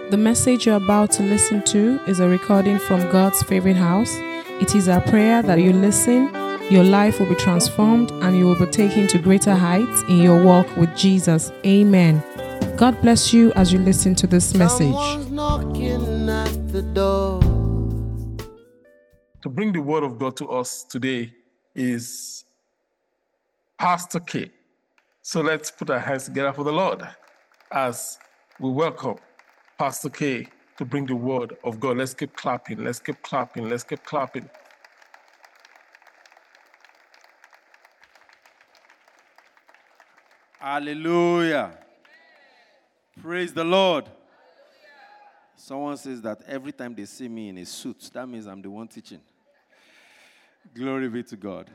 The message you're about to listen to is a recording from God's favorite house. It is our prayer that you listen, your life will be transformed, and you will be taken to greater heights in your walk with Jesus. Amen. God bless you as you listen to this message. Someone's knocking at the door. To bring the word of God to us today is Pastor K. So let's put our hands together for the Lord as we welcome Pastor K to bring the word of God. Let's keep clapping. Let's keep clapping. Let's keep clapping. Hallelujah. Praise the Lord. Someone says that every time they see me in a suit, that means I'm the one teaching. Glory be to God.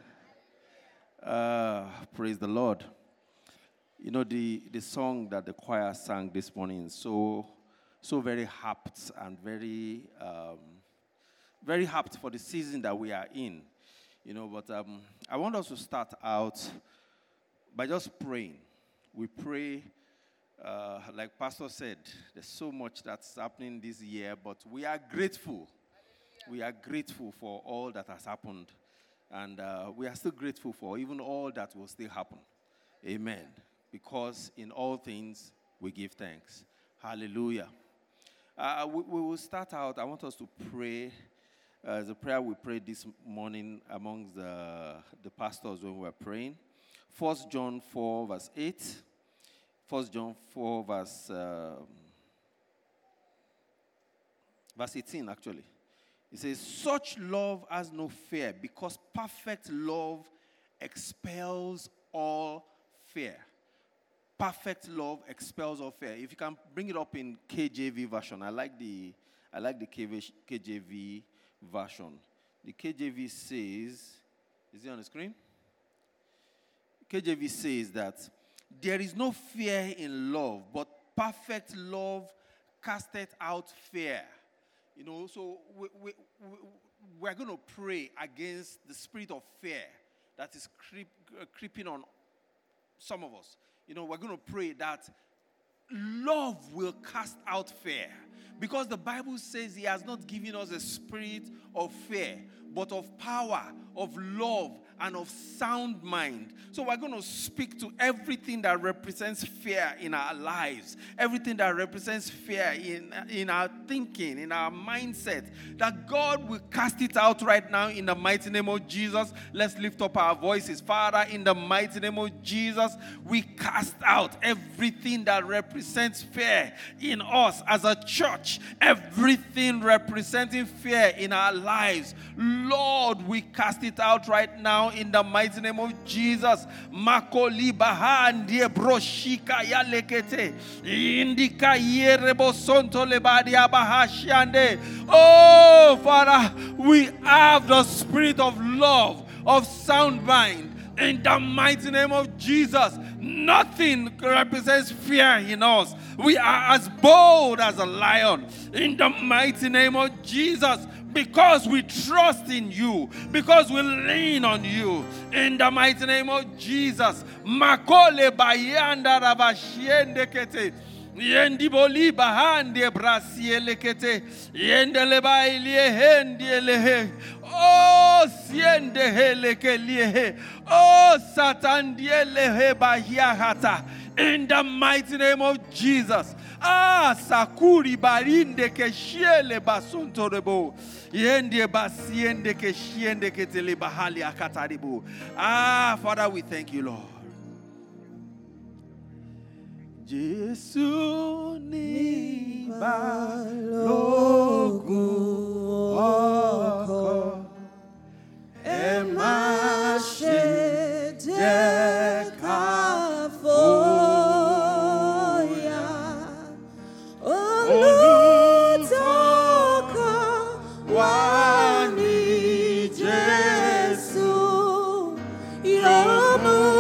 Praise the Lord. You know, the song that the choir sang this morning is so very apt and very apt for the season that we are in. You know, but I want us to start out by just praying. We pray, like Pastor said, there's so much that's happening this year, but we are grateful. We are grateful for all that has happened. And we are still grateful for even all that will still happen. Amen. Because in all things, we give thanks. Hallelujah. We will start out. I want us to pray. The prayer we prayed this morning amongst the pastors when we were praying. 1 John 4, verse 8. 1 John 4, verse 18, actually. It says, such love has no fear, because perfect love expels all fear. Perfect love expels all fear. If you can bring it up in KJV version, I like the KJV version. The KJV says, is it on the screen? KJV says that there is no fear in love, but perfect love casteth out fear. You know, so we're going to pray against the spirit of fear that is creeping on some of us. You know, we're going to pray that love will cast out fear. Because the Bible says he has not given us a spirit of fear, but of power, of love, and of sound mind. So we're going to speak to everything that represents fear in our lives, everything that represents fear in our thinking, in our mindset, that God will cast it out right now in the mighty name of Jesus. Let's lift up our voices. Father, in the mighty name of Jesus, we cast out everything that represents fear in us as a church, everything representing fear in our lives. Lord, we cast it out right now in the mighty name of Jesus. Makoli bahandi broshika ya lekete indika yerebo sonto lebadia bahashande. Oh, Father, we have the spirit of love, of sound mind. In the mighty name of Jesus, nothing represents fear in us. We are as bold as a lion. In the mighty name of Jesus, because we trust in you, because we lean on you. In the mighty name of Jesus. Makole bayanda rabashiende kete. Yendi boli bahande brasiele kete. Yendele bailie hendiele. Oh, siende heleke liehe. Oh, satandiele he bahiahata. In the mighty name of Jesus. Ah, sakuri barinde ke shiele basunto rebo. Yende basiende ke shiende ke tele bahali akataribu. Ah, Father, we thank you, Lord. Jesu ni balogun oko ema se je ka foya olutoka wa ni Jesu yomu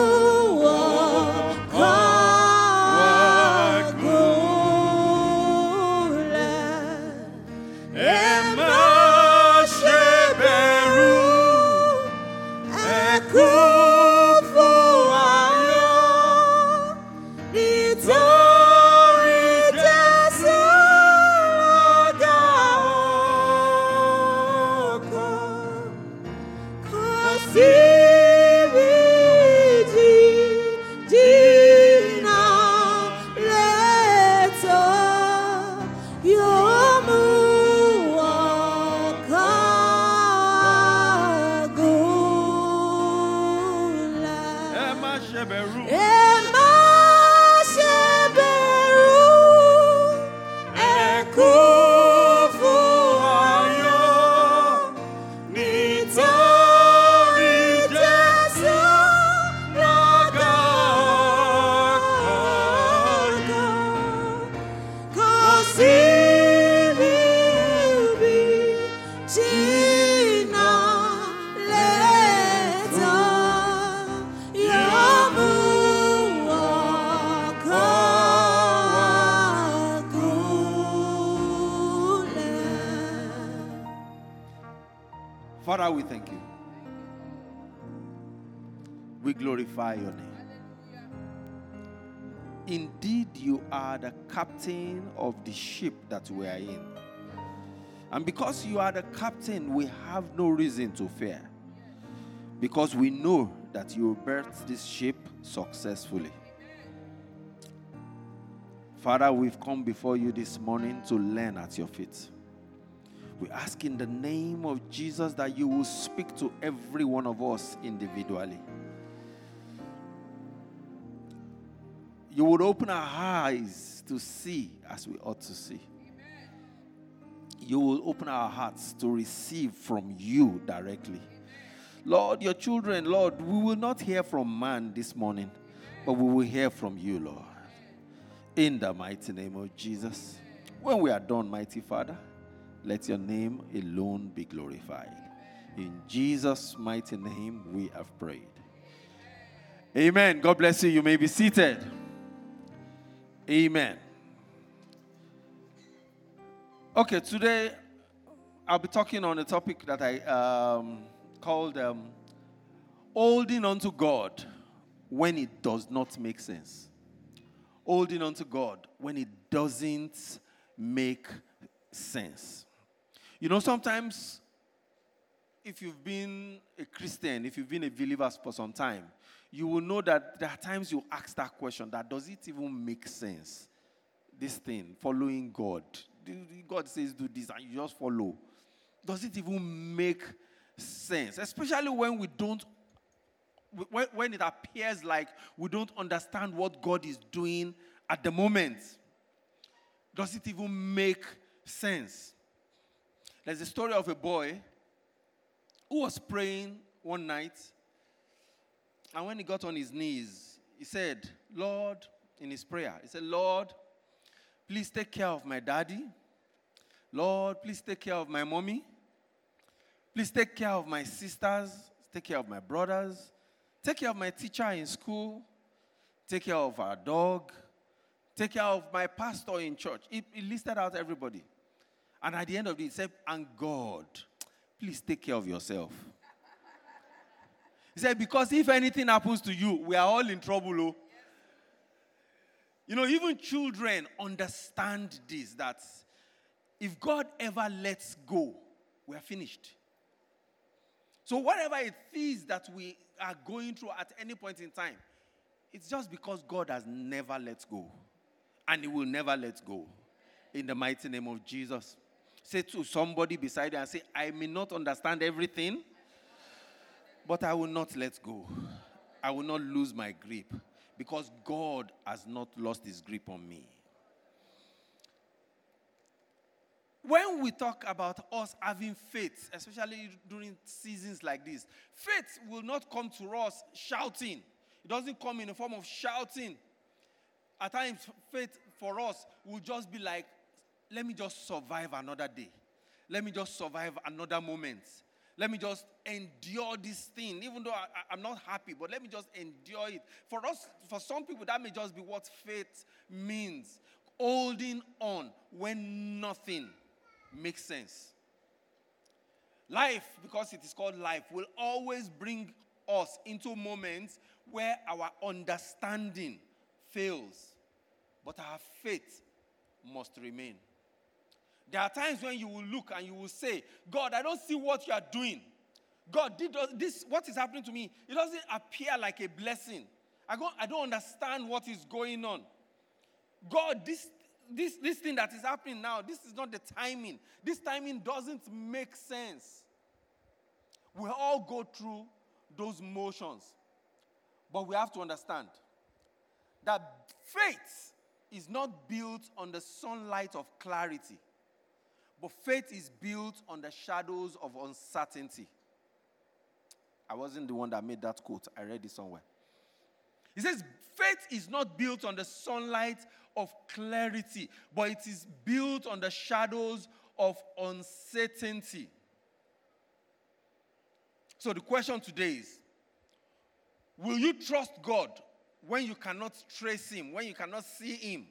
Father, we thank you. We glorify your name. Indeed, you are the captain of the ship that we are in. And because you are the captain, we have no reason to fear. Because we know that you birthed this ship successfully. Father, we've come before you this morning to learn at your feet. We ask in the name of Jesus that you will speak to every one of us individually. You would open our eyes to see as we ought to see. You will open our hearts to receive from you directly. Lord, your children, Lord, we will not hear from man this morning, but we will hear from you, Lord. In the mighty name of Jesus. When we are done, mighty Father, let your name alone be glorified. In Jesus' mighty name we have prayed. Amen. God bless you. You may be seated. Amen. Okay, today I'll be talking on a topic that I called holding on to God when it does not make sense. Holding on to God when it doesn't make sense. You know, sometimes if you've been a Christian, if you've been a believer for some time, you will know that there are times you ask that question, that does it even make sense? This thing, following God. God says do this and you just follow. Does it even make sense? Especially when we don't, when it appears like we don't understand what God is doing at the moment. Does it even make sense? There's a story of a boy who was praying one night, and when he got on his knees, he said, Lord, in his prayer, he said, Lord, please take care of my daddy. Lord, please take care of my mommy. Please take care of my sisters. Take care of my brothers. Take care of my teacher in school. Take care of our dog. Take care of my pastor in church. He listed out everybody. And at the end of it, he said, and God, please take care of yourself. He said, because if anything happens to you, we are all in trouble. Oh. You know, even children understand this, that if God ever lets go, we are finished. So whatever it is that we are going through at any point in time, it's just because God has never let go. And he will never let go. In the mighty name of Jesus. Say to somebody beside you and say, I may not understand everything, but I will not let go. I will not lose my grip. Because God has not lost his grip on me. When we talk about us having faith, especially during seasons like this, faith will not come to us shouting. It doesn't come in the form of shouting. At times, faith for us will just be like, let me just survive another day. Let me just survive another moment. Let me just endure this thing, even though I'm not happy, but let me just endure it. For us, for some people, that may just be what faith means. Holding on when nothing makes sense. Life, because it is called life, will always bring us into moments where our understanding fails, but our faith must remain. There are times when you will look and you will say, God, I don't see what you are doing. God, this what is happening to me, it doesn't appear like a blessing. I don't understand what is going on. God, this thing that is happening now, this is not the timing. This timing doesn't make sense. We all go through those motions. But we have to understand that faith is not built on the sunlight of clarity. But faith is built on the shadows of uncertainty. I wasn't the one that made that quote. I read it somewhere. He says, faith is not built on the sunlight of clarity, but it is built on the shadows of uncertainty. So the question today is, will you trust God when you cannot trace him, when you cannot see him?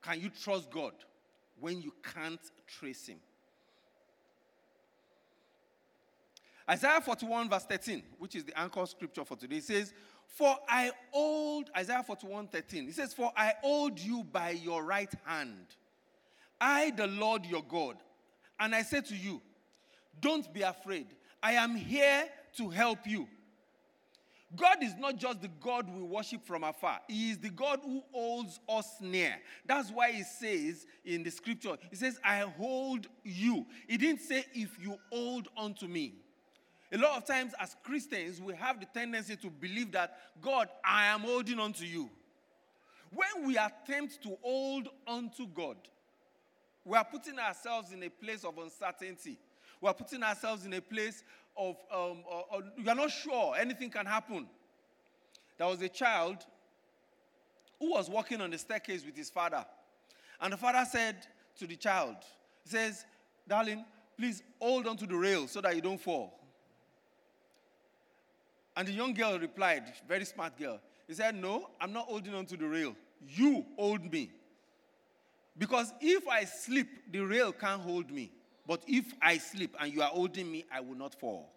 can you trust God when you can't trace him? Isaiah 41 verse 13, which is the anchor scripture for today, says, Isaiah 41, 13, it says, for I hold you by your right hand, I the Lord your God, and I say to you, don't be afraid, I am here to help you. God is not just the God we worship from afar. He is the God who holds us near. That's why he says in the scripture, he says, I hold you. He didn't say, if you hold on to me. A lot of times as Christians, we have the tendency to believe that, God, I am holding on to you. When we attempt to hold on to God, we are putting ourselves in a place of uncertainty. We are putting ourselves in a place of, we are not sure anything can happen. There was a child who was walking on the staircase with his father. And the father said to the child, he says, darling, please hold on to the rail so that you don't fall. And the young girl replied, very smart girl. He said, no, I'm not holding on to the rail. You hold me. Because if I slip, the rail can't hold me. But if I slip and you are holding me, I will not fall.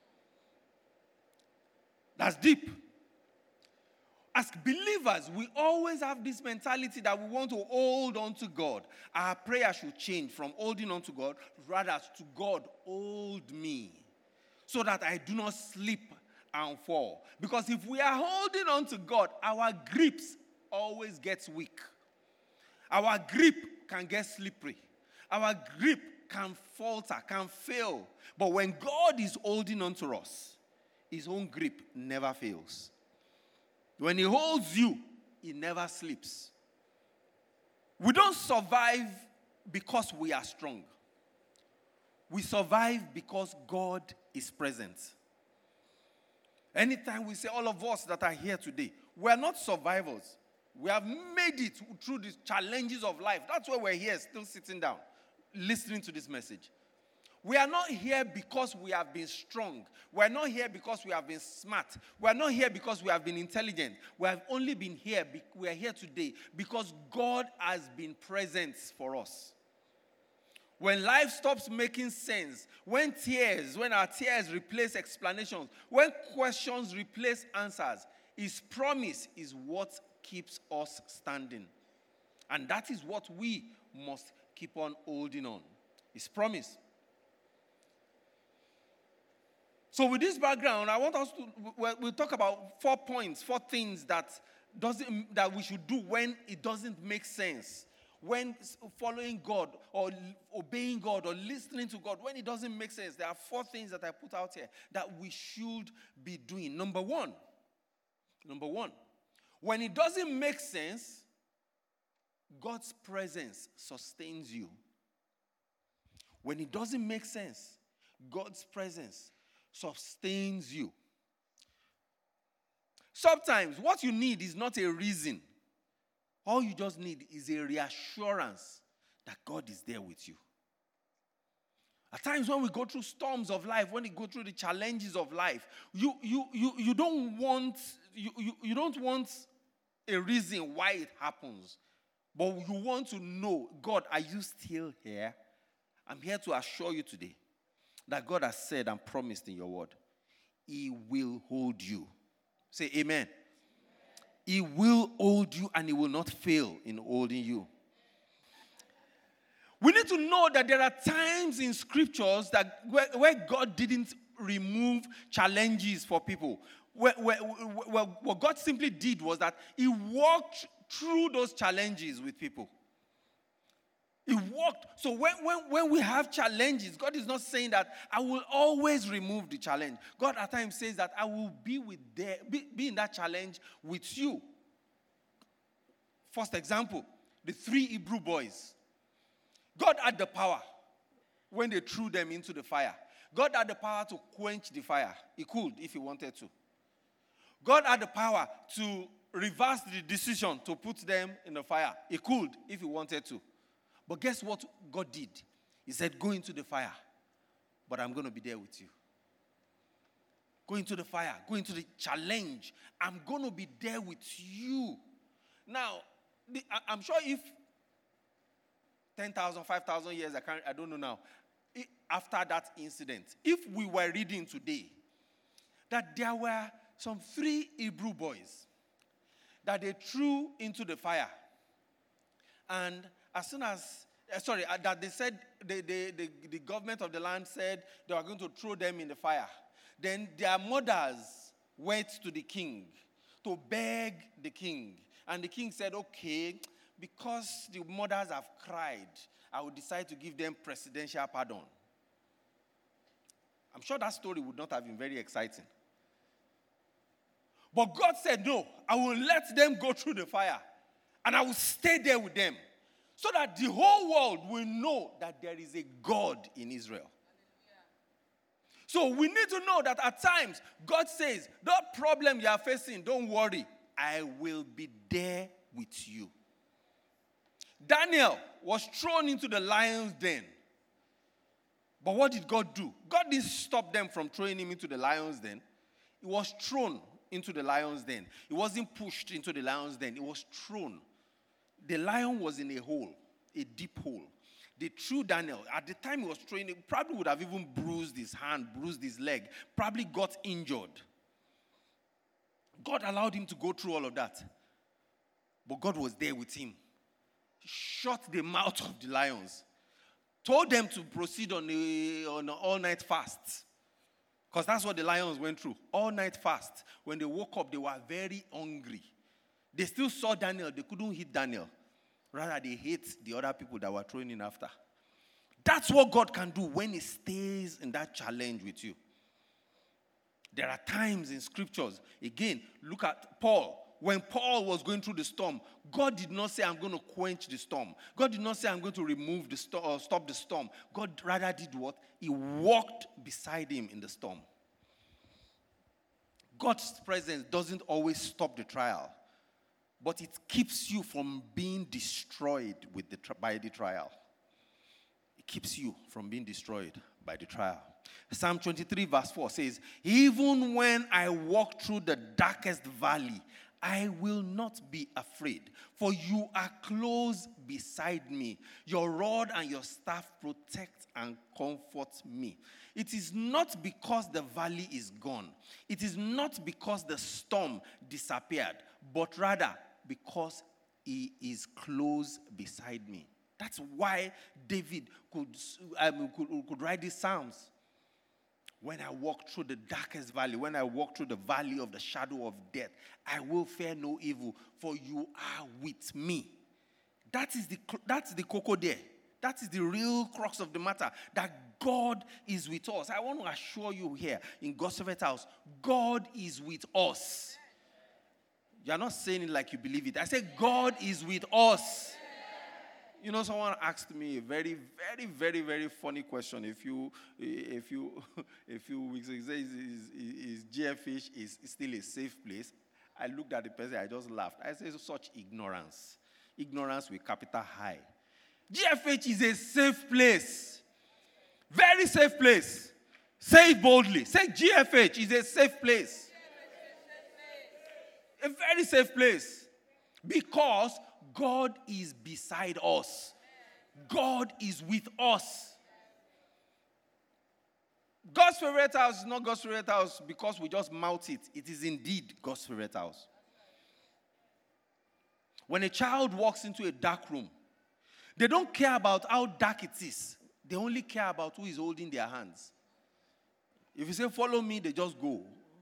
That's deep. As believers, we always have this mentality that we want to hold on to God. Our prayer should change from holding on to God, rather to God, hold me, so that I do not slip and fall. Because if we are holding on to God, our grips always gets weak. Our grip can get slippery. Our grip can falter, can fail. But when God is holding on to us, his own grip never fails. When he holds you, he never slips. We don't survive because we are strong. We survive because God is present. Anytime we say, all of us that are here today, we are not survivors. We have made it through the challenges of life. That's why we're here, still sitting down, listening to this message. We are not here because we have been strong. We are not here because we have been smart. We are not here because we have been intelligent. We have only been here, we are here today because God has been present for us. When life stops making sense, when our tears replace explanations, when questions replace answers, his promise is what keeps us standing. And that is what we must keep on holding on. His promise. So with this background, I want us to, we'll talk about 4 points, 4 things that we should do when it doesn't make sense. When following God or obeying God or listening to God, when it doesn't make sense, there are 4 things that I put out here that we should be doing. Number one, when it doesn't make sense, God's presence sustains you. When it doesn't make sense, God's presence sustains you. Sometimes what you need is not a reason. All you just need is a reassurance that God is there with you. At times when we go through storms of life, when we go through the challenges of life, you don't want a reason why it happens. But you want to know, God, are you still here? I'm here to assure you today that God has said and promised in your word, he will hold you. Say amen. He will hold you and he will not fail in holding you. We need to know that there are times in scriptures that where God didn't remove challenges for people. What God simply did was that he walked through those challenges with people. He walked. So when we have challenges, God is not saying that I will always remove the challenge. God at times says that I will be in that challenge with you. First example, the 3 Hebrew boys. God had the power when they threw them into the fire. God had the power to quench the fire. He could if he wanted to. God had the power to reverse the decision to put them in the fire. He could if he wanted to. But guess what God did? He said, go into the fire, but I'm going to be there with you. Go into the fire. Go into the challenge. I'm going to be there with you. Now, I'm sure if 10,000, 5,000 years, I don't know now. After that incident, if we were reading today, that there were some 3 Hebrew boys that they threw into the fire. And as soon as, that they said, the government of the land said they were going to throw them in the fire. Then their mothers went to the king to beg the king. And the king said, okay, because the mothers have cried, I will decide to give them presidential pardon. I'm sure that story would not have been very exciting. But God said, no, I will let them go through the fire. And I will stay there with them. So that the whole world will know that there is a God in Israel. So we need to know that at times, God says, that problem you are facing, don't worry. I will be there with you. Daniel was thrown into the lion's den. But what did God do? God didn't stop them from throwing him into the lion's den. He was thrown into the lion's den. He wasn't pushed into the lion's den. He was thrown. The lion was in a hole, a deep hole. They threw Daniel. At the time he was throwing, he probably would have even bruised his hand, bruised his leg, probably got injured. God allowed him to go through all of that. But God was there with him. He shut the mouth of the lions. Told them to proceed on an all-night fast. Because that's what the lions went through. All-night fast. When they woke up, they were very hungry. They still saw Daniel. They couldn't hit Daniel. Rather, they hate the other people that were throwing in after. That's what God can do when he stays in that challenge with you. There are times in scriptures. Again, look at Paul. When Paul was going through the storm, God did not say, I'm going to quench the storm. God did not say, I'm going to remove the storm or stop the storm. God rather did what? He walked beside him in the storm. God's presence doesn't always stop the trial, but it keeps you from being destroyed by the trial. It keeps you from being destroyed by the trial. Psalm 23 verse 4 says, even when I walk through the darkest valley, I will not be afraid, for you are close beside me. Your rod and your staff protect and comfort me. It is not because the valley is gone. It is not because the storm disappeared, but rather because he is close beside me. That's why David could write these psalms. When I walk through the darkest valley, when I walk through the valley of the shadow of death, I will fear no evil, for you are with me. That's the cocoa there. That is the real crux of the matter, that God is with us. I want to assure you here in God's Favorite House, God is with us. You're not saying it like you believe it. I say God is with us. You know, someone asked me a very, very, very, very funny question. A few weeks ago, is GFH is still a safe place? I looked at the person, I just laughed. I said, such ignorance. Ignorance with capital high. GFH is a safe place. Very safe place. Say it boldly. Say GFH is a safe place. A very safe place. Because God is beside us. God is with us. God's favorite house is not God's favorite house because we just mouth it. It is indeed God's favorite house. When a child walks into a dark room, they don't care about how dark it is. They only care about who is holding their hands. If you say, follow me, they just go.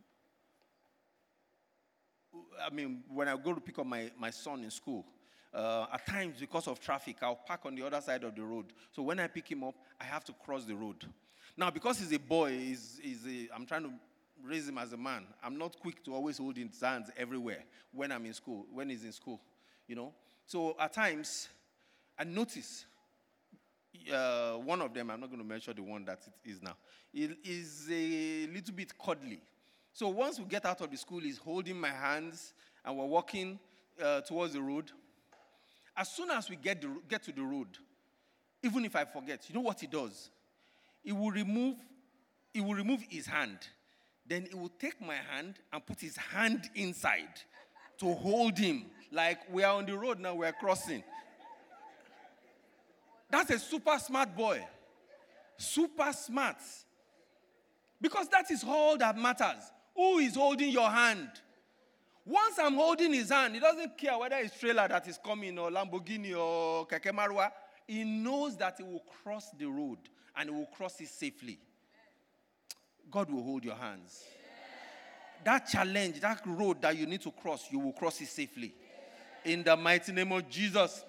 I mean, when I go to pick up my son in school, at times, because of traffic, I'll park on the other side of the road. So when I pick him up, I have to cross the road. Now, because he's a boy, I'm trying to raise him as a man. I'm not quick to always hold his hands everywhere when I'm in school, when he's in school, you know. So at times, I notice one of them, I'm not going to mention the one that it is now, it is a little bit cuddly. So once we get out of the school, he's holding my hands, and we're walking towards the road. As soon as we get to the road, even if I forget, you know what he does? He will remove his hand. Then he will take my hand and put his hand inside to hold him. Like we are on the road now, we are crossing. That's a super smart boy. Super smart. Because that is all that matters. Who is holding your hand? Once I'm holding his hand, he doesn't care whether it's trailer that is coming or Lamborghini or Keke Marwa. He knows that he will cross the road and he will cross it safely. God will hold your hands. That challenge, that road that you need to cross, you will cross it safely. In the mighty name of Jesus.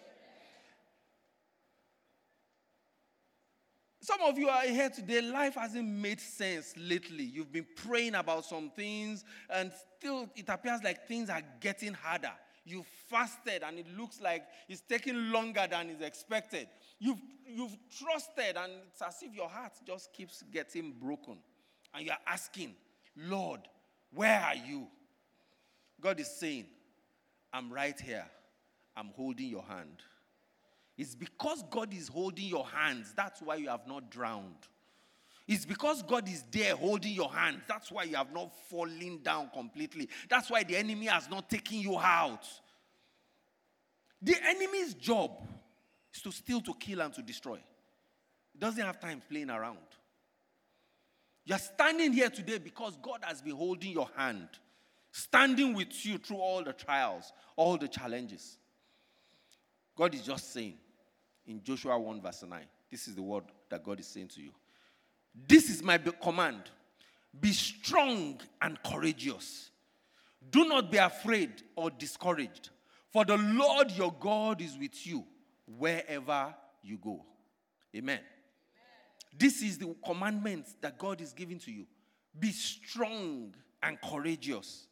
Some of you are here today, life hasn't made sense lately. You've been praying about some things, and still it appears like things are getting harder. You've fasted, and it looks like it's taking longer than is expected. You've trusted, and it's as if your heart just keeps getting broken. And you're asking, Lord, where are you? God is saying, I'm right here. I'm holding your hand. It's because God is holding your hands. That's why you have not drowned. It's because God is there holding your hands. That's why you have not fallen down completely. That's why the enemy has not taken you out. The enemy's job is to steal, to kill, and to destroy. He doesn't have time playing around. You're standing here today because God has been holding your hand, standing with you through all the trials, all the challenges. God is just saying, in Joshua 1 verse 9, this is the word that God is saying to you. This is my command. Be strong and courageous. Do not be afraid or discouraged, for the Lord your God is with you wherever you go. Amen. This is the commandment that God is giving to you. Be strong and courageous.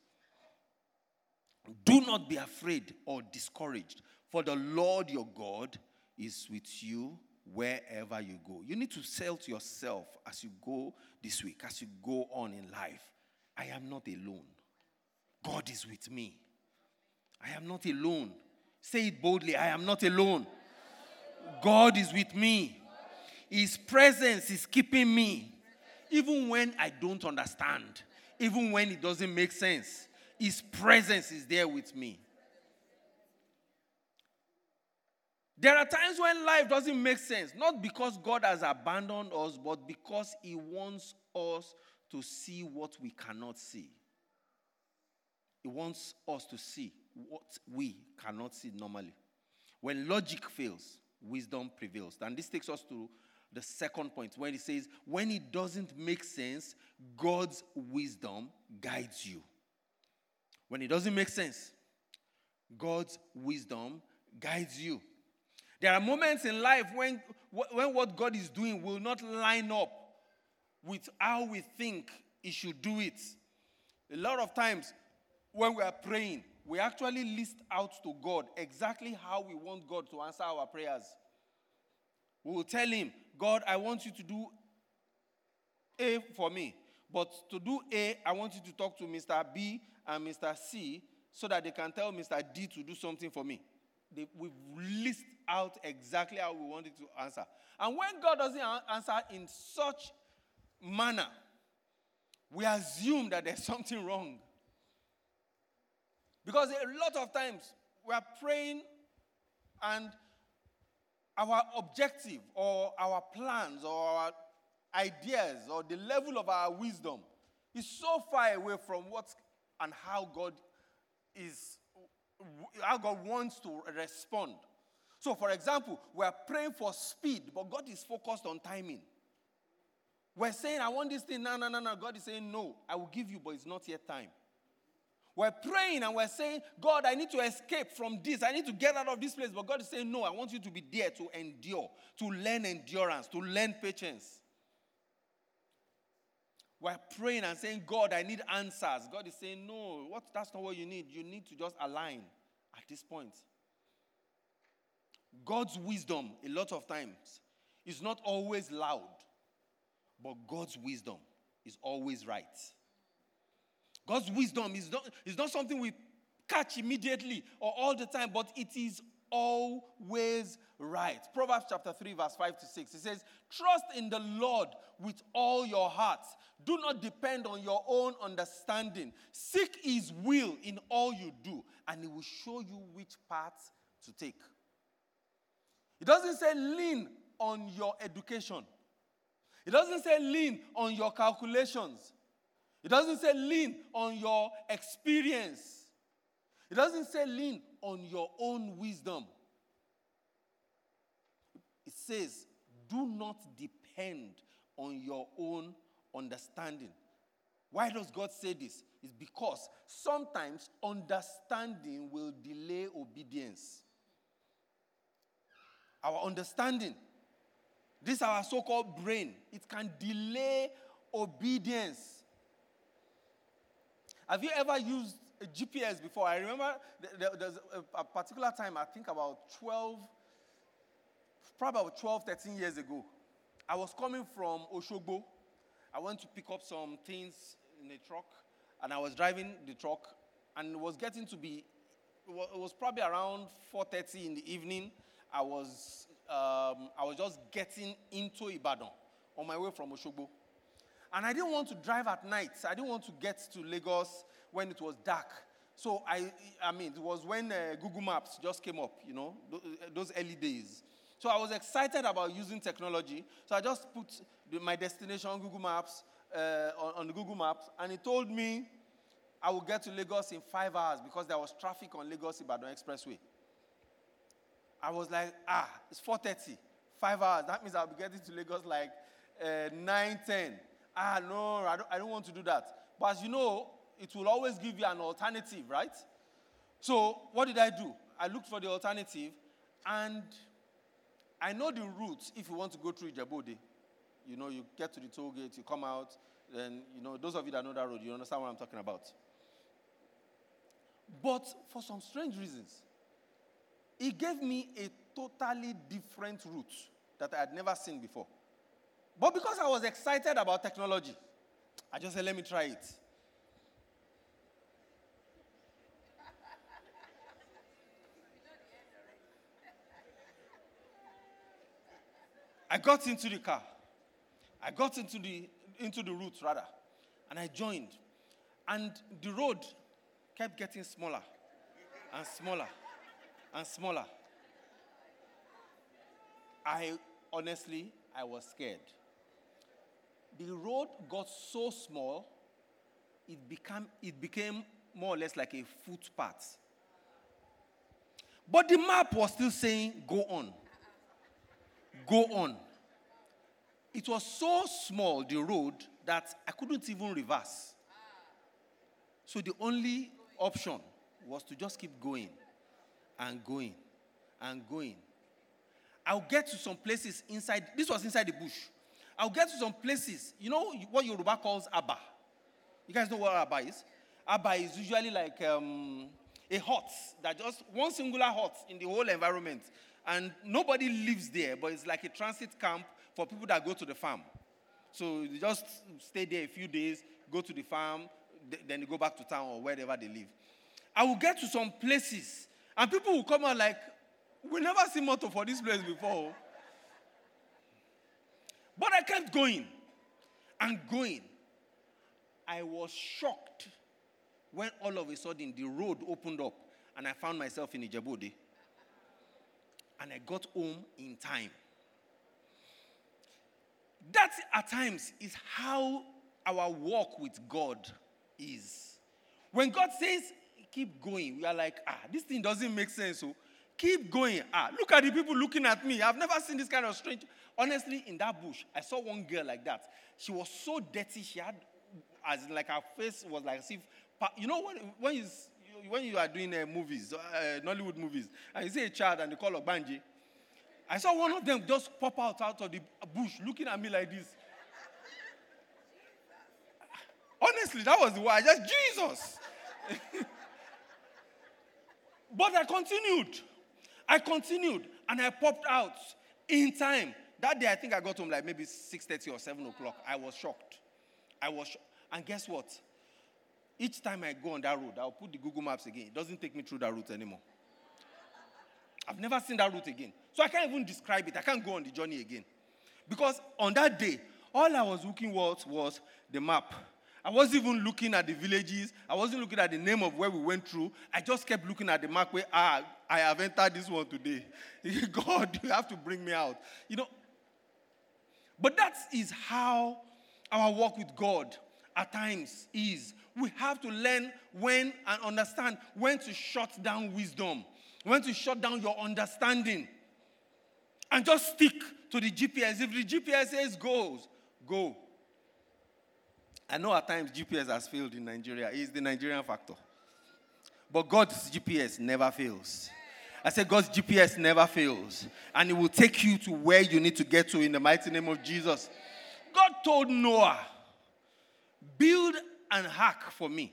Do not be afraid or discouraged, for the Lord your God is with you wherever you go. You need to tell to yourself as you go this week, as you go on in life, I am not alone. God is with me. I am not alone. Say it boldly, I am not alone. God is with me. His presence is keeping me. Even when I don't understand, even when it doesn't make sense, His presence is there with me. There are times when life doesn't make sense, not because God has abandoned us, but because He wants us to see what we cannot see. He wants us to see what we cannot see normally. When logic fails, wisdom prevails. And this takes us to the second point, where it says, when it doesn't make sense, God's wisdom guides you. When it doesn't make sense, God's wisdom guides you. There are moments in life when what God is doing will not line up with how we think He should do it. A lot of times when we are praying, we actually list out to God exactly how we want God to answer our prayers. We will tell Him, God, I want you to do A for me. But to do A, I want you to talk to Mr. B and Mr. C so that they can tell Mr. D to do something for me. We list out exactly how we want it to answer. And when God doesn't answer in such manner, we assume that there's something wrong. Because a lot of times we are praying and our objective or our plans or our ideas or the level of our wisdom is so far away from what and how God wants to respond. So, for example, we are praying for speed, but God is focused on timing. We're saying, I want this thing. No. God is saying, no, I will give you, but it's not yet time. We're praying and we're saying, God, I need to escape from this. I need to get out of this place. But God is saying, no, I want you to be there to endure, to learn endurance, to learn patience. We're praying and saying, God, I need answers. God is saying, no, that's not what you need. You need to just align at this point. God's wisdom, a lot of times, is not always loud. But God's wisdom is always right. God's wisdom is not something we catch immediately or all the time, but it is always right. Proverbs chapter 3, verse 5 to 6. It says, trust in the Lord with all your heart. Do not depend on your own understanding. Seek His will in all you do, and He will show you which path to take. It doesn't say lean on your education. It doesn't say lean on your calculations. It doesn't say lean on your experience. It doesn't say lean on your own wisdom. It says, do not depend on your own understanding. Why does God say this? It's because sometimes understanding will delay obedience. Our understanding, this our so-called brain, it can delay obedience. Have you ever used a GPS before? I remember there's a particular time, I think about 13 years ago. I was coming from Oshogbo. I went to pick up some things in a truck, and I was driving the truck, and it was getting to be, it was probably around 4:30 in the evening. I was just getting into Ibadan on my way from Oshogbo. And I didn't want to drive at night. I didn't want to get to Lagos when it was dark. So, it was when Google Maps just came up, those early days. So I was excited about using technology. So I just put my destination on Google Maps, on the Google Maps, and it told me I would get to Lagos in 5 hours because there was traffic on Lagos-Ibadan Expressway. I was like, it's 4:30, 5 hours. That means I'll be getting to Lagos like 9:10. No, I don't want to do that. But as you know, it will always give you an alternative, right? So what did I do? I looked for the alternative, and I know the route if you want to go through Ijebu-Ode. You get to the toll gate, you come out, then, those of you that know that road, you understand what I'm talking about. But for some strange reasons, it gave me a totally different route that I had never seen before. But because I was excited about technology, I just said, let me try it. I got into the car. I got into the route, rather. And I joined. And the road kept getting smaller and smaller and smaller. I was scared. The road got so small, it became more or less like a footpath. But the map was still saying, go on. Go on. It was so small, the road, that I couldn't even reverse. So the only option was to just keep going and going and going. I'll get to some places inside. This was inside the bush. I'll get to some places. You know what Yoruba calls Abba? You guys know what Abba is? Abba is usually like a hut, that just one singular hut in the whole environment. And nobody lives there, but it's like a transit camp for people that go to the farm. So they just stay there a few days, go to the farm, then they go back to town or wherever they live. I will get to some places, and people will come out like, we never seen motor for this place before. But I kept going and going. I was shocked when all of a sudden the road opened up and I found myself in Ijebu-Ode. And I got home in time. That at times is how our walk with God is. When God says, keep going, we are like, this thing doesn't make sense. So keep going. Look at the people looking at me. I've never seen this kind of strange. Honestly, in that bush, I saw one girl like that. She was so dirty. She had, as like her face was like as if, when you are doing movies, Nollywood movies, and you see a child and they call Ogbanji, I saw one of them just pop out of the bush looking at me like this. Honestly, that was the way I just, Jesus. But I continued, and I popped out in time. That day, I think I got home like maybe 6:30 or 7 o'clock. I was shocked. And guess what? Each time I go on that road, I'll put the Google Maps again. It doesn't take me through that route anymore. I've never seen that route again. So I can't even describe it. I can't go on the journey again. Because on that day, all I was looking was the map. I wasn't even looking at the villages. I wasn't looking at the name of where we went through. I just kept looking at the map where, I have entered this one today. God, you have to bring me out. But that is how our walk with God at times is. We have to learn when and understand when to shut down wisdom, when to shut down your understanding, and just stick to the GPS. If the GPS says go. I know at times GPS has failed in Nigeria. It's the Nigerian factor. But God's GPS never fails. I said God's GPS never fails. And it will take you to where you need to get to in the mighty name of Jesus. God told Noah, build an ark for me.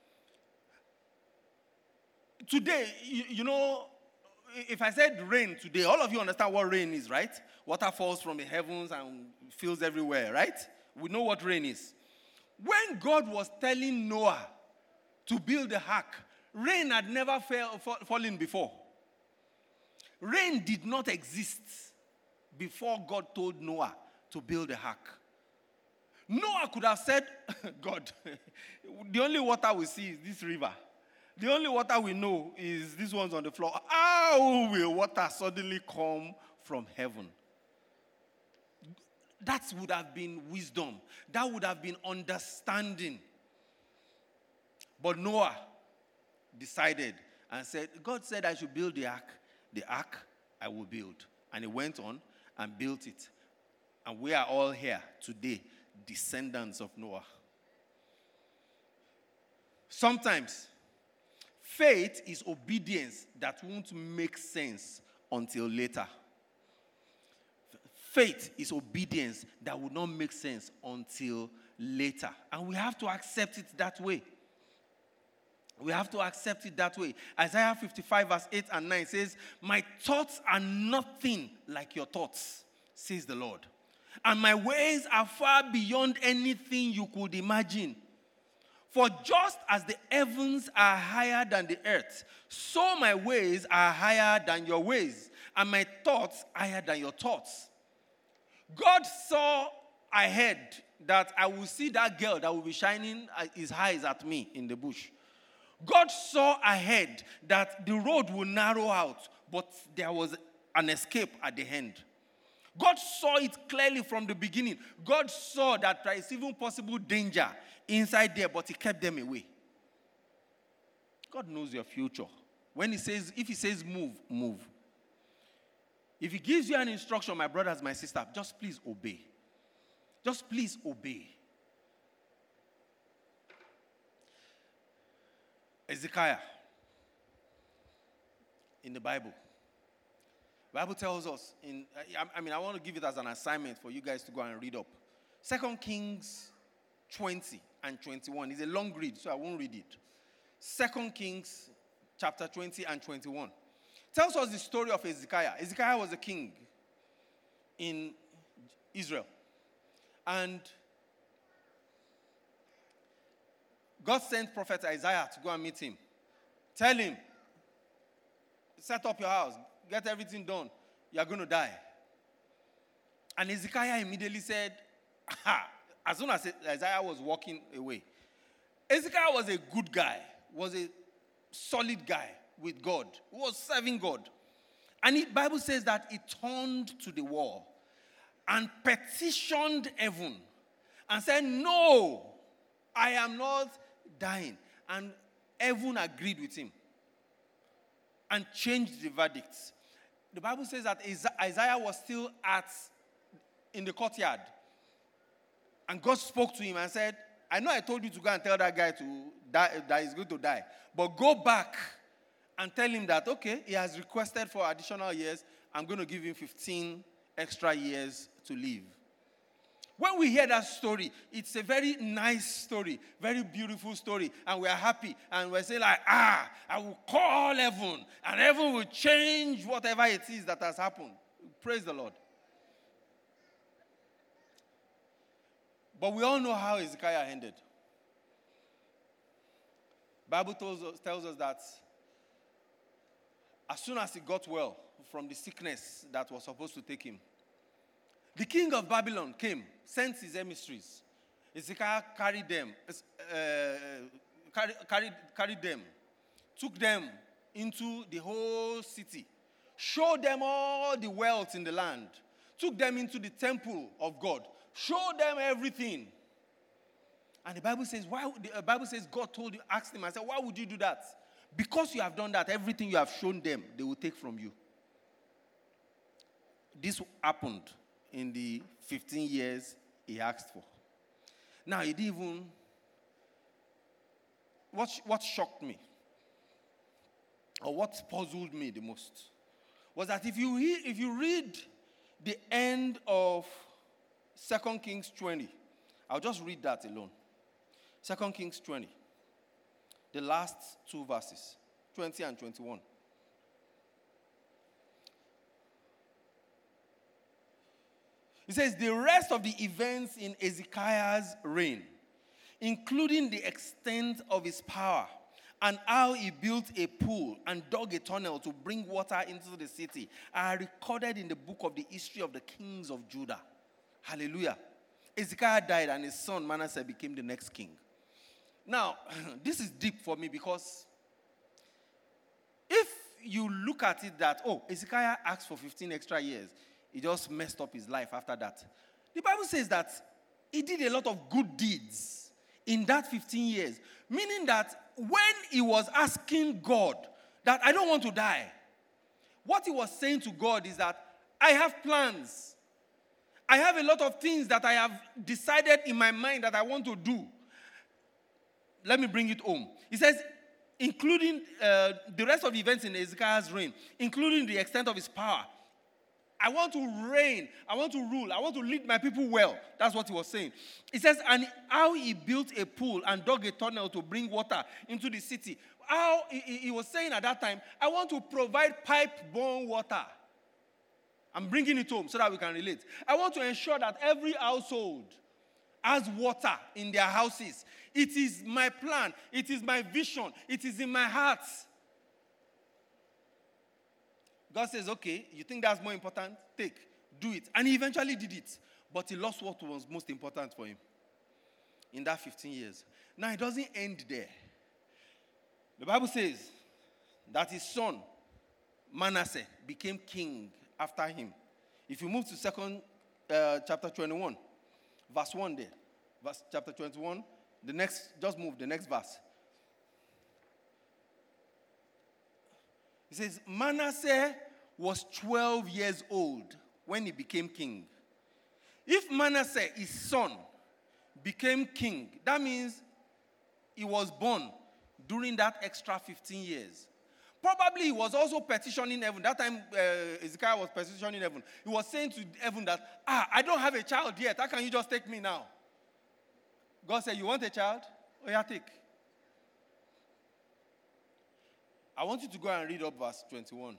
Today, you know, if I said rain today, all of you understand what rain is, right? Water falls from the heavens and fills everywhere, right? We know what rain is. When God was telling Noah to build the ark, rain had never fallen before. Rain did not exist before God told Noah to build the ark. Noah could have said, God, the only water we see is this river. The only water we know is these ones on the floor. How will water suddenly come from heaven? That would have been wisdom. That would have been understanding. But Noah decided and said, God said I should build the ark. The ark I will build. And he went on and built it. And we are all here today, descendants of Noah. Sometimes, faith is obedience that won't make sense until later. Faith is obedience that will not make sense until later. And we have to accept it that way. We have to accept it that way. Isaiah 55 verse 8 and 9 says, my thoughts are nothing like your thoughts, says the Lord. And my ways are far beyond anything you could imagine. For just as the heavens are higher than the earth, so my ways are higher than your ways, and my thoughts higher than your thoughts. God saw ahead that I will see that girl that will be shining his eyes at me in the bush. God saw ahead that the road will narrow out, but there was an escape at the end. God saw it clearly from the beginning. God saw that there is even possible danger inside there, but he kept them away. God knows your future. If he says move, move. If he gives you an instruction, my brothers, my sister, just please obey. Just please obey. Ezekiel in the Bible. The Bible tells us, I want to give it as an assignment for you guys to go and read up. 2 Kings 20 and 21. It's a long read, so I won't read it. 2 Kings chapter 20 and 21. Tells us the story of Ezekiel. Ezekiel was a king in Israel. And God sent prophet Isaiah to go and meet him. Tell him, set up your house, get everything done. You are going to die. And Ezekiel immediately said, as soon as Isaiah was walking away, Ezekiel was a good guy, was a solid guy with God, who was serving God. And the Bible says that he turned to the wall and petitioned heaven and said, no, I am not dying. And heaven agreed with him and changed the verdict. The Bible says that Isaiah was still in the courtyard. And God spoke to him and said, I know I told you to go and tell that guy to die, that he's going to die. But go back and tell him that, okay, he has requested for additional years. I'm going to give him 15 extra years to live. When we hear that story, it's a very nice story, very beautiful story, and we are happy, and we're saying like, I will call heaven, and heaven will change whatever it is that has happened. Praise the Lord. But we all know how Ezekiel ended. The Bible tells us that as soon as he got well from the sickness that was supposed to take him, the king of Babylon came, sent his emissaries. Ezekiel carried them, took them into the whole city, showed them all the wealth in the land, took them into the temple of God, showed them everything. And the Bible says, God told you, asked him, I said, why would you do that? Because you have done that, everything you have shown them, they will take from you. This happened in the 15 years he asked for. Now, he didn't even... What shocked me, or what puzzled me the most, was that if you read the end of 2 Kings 20, I'll just read that alone. 2 Kings 20, the last two verses, 20 and 21. It says, the rest of the events in Hezekiah's reign, including the extent of his power, and how he built a pool and dug a tunnel to bring water into the city, are recorded in the book of the history of the kings of Judah. Hallelujah. Hezekiah died and his son Manasseh became the next king. Now, this is deep for me because if you look at it that, Hezekiah asked for 15 extra years, he just messed up his life after that. The Bible says that he did a lot of good deeds in that 15 years, meaning that when he was asking God that I don't want to die, what he was saying to God is that I have plans. I have a lot of things that I have decided in my mind that I want to do. Let me bring it home. He says, including the rest of the events in Hezekiah's reign, including the extent of his power. I want to reign. I want to rule. I want to lead my people well. That's what he was saying. He says, and how he built a pool and dug a tunnel to bring water into the city. How he was saying at that time, I want to provide pipe-borne water. I'm bringing it home so that we can relate. I want to ensure that every household has water in their houses. It is my plan. It is my vision. It is in my heart. God says, okay, you think that's more important? Do it. And he eventually did it. But he lost what was most important for him in that 15 years. Now, it doesn't end there. The Bible says that his son, Manasseh, became king after him. If you move to chapter 21, verse 1 there. Chapter 21, just move the next verse. It says, Manasseh was 12 years old when he became king. If Manasseh, his son, became king, that means he was born during that extra 15 years. Probably he was also petitioning heaven. That time Hezekiah was petitioning heaven. He was saying to heaven that, I don't have a child yet. How can you just take me now? God said, you want a child? Oh yeah, take. I want you to go and read up verse 21.